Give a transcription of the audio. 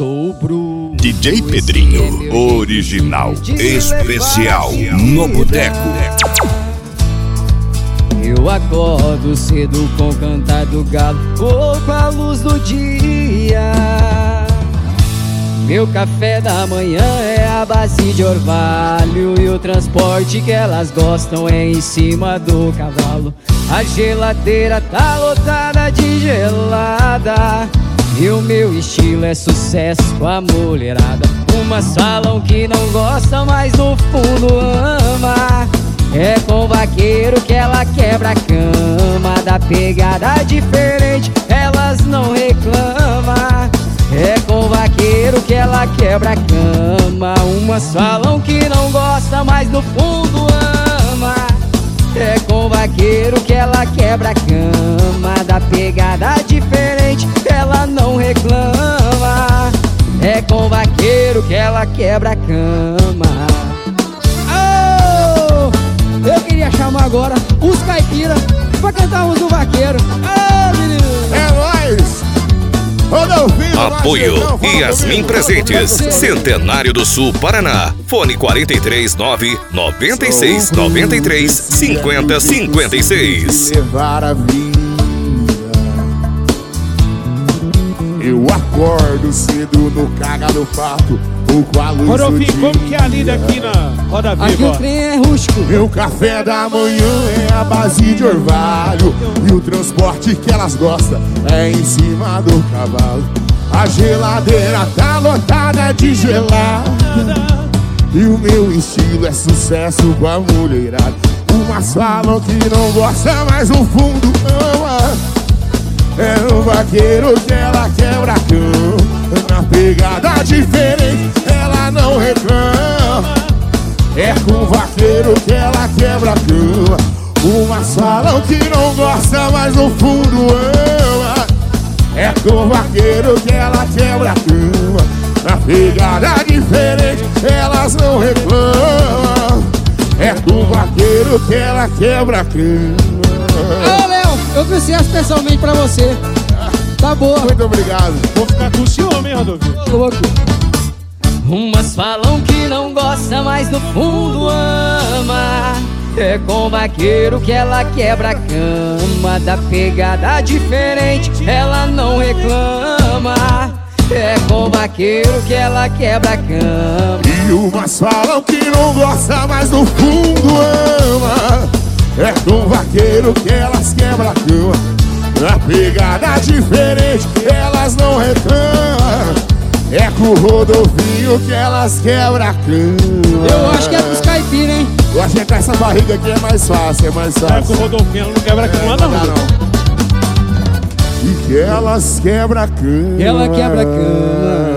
sou o Bruno. DJ Pedrinho, original, especial, no boteco. Eu acordo cedo com o cantar do galo ou com a luz do dia. Meu café da manhã é a base de orvalho e o transporte que elas gostam é em cima do cavalo. A geladeira tá lotada de gelada e o meu estilo é sucesso com a mulherada. Umas falam que não gosta, mas no fundo ama. É com vaqueiro que ela quebra a cama. Da pegada diferente elas não reclamam. É com vaqueiro que ela quebra a cama. Umas falam que não gosta, mas no fundo ama. É com vaqueiro que ela quebra a cama. Da pegada diferente ela não reclama. É com vaqueiro que ela quebra a cama. Oh! Eu queria chamar agora os caipira pra cantarmos do vaqueiro. Ah, menino! É nóis! Apoio Yasmin Presentes, Centenário do Sul, Paraná. Fone 439-9693-5056. Levar a vida. Eu acordo cedo no caga do pato ou com a luz do Rodolfinho, dia. como que é a lida aqui na Roda Viva? Aqui o trem é rústico. Meu café da manhã é a base de orvalho e o transporte que elas gostam é em cima do cavalo. A geladeira tá lotada de gelada e o meu estilo é sucesso com a mulherada. Umas falam que não gosta, mas no fundo ama. É no vaqueiro que ela quebra a cama. Na pegada diferente ela não reclama. É com o vaqueiro que ela quebra a cama. Umas falam que não gosta, mas no fundo ama. É com o vaqueiro que ela quebra a cama. Na pegada diferente elas não reclamam. É com o vaqueiro que ela quebra a cama. Ô, Léo, eu trouxe especialmente pra você. Tá boa. Muito obrigado. Vou ficar com o ciúme, hein, Rodolfinho? Louco. Umas falam que não gosta, mas no fundo ama. É com vaqueiro que ela quebra a cama. Da pegada diferente ela não reclama. É com vaqueiro que ela quebra a cama. E umas falam que não gosta, mas no fundo ama. É com vaqueiro que elas quebram a cama. Na pegada diferente elas não reclamam. É com o Rodolfinho que elas quebram a cama. Eu acho que é pros caipira, hein? Eu acho que com essa barriga aqui é mais fácil, é mais É com o fácil. Rodolfinho, ela não quebra aqui lá não. E que elas quebram a cama. Ela quebra a cama.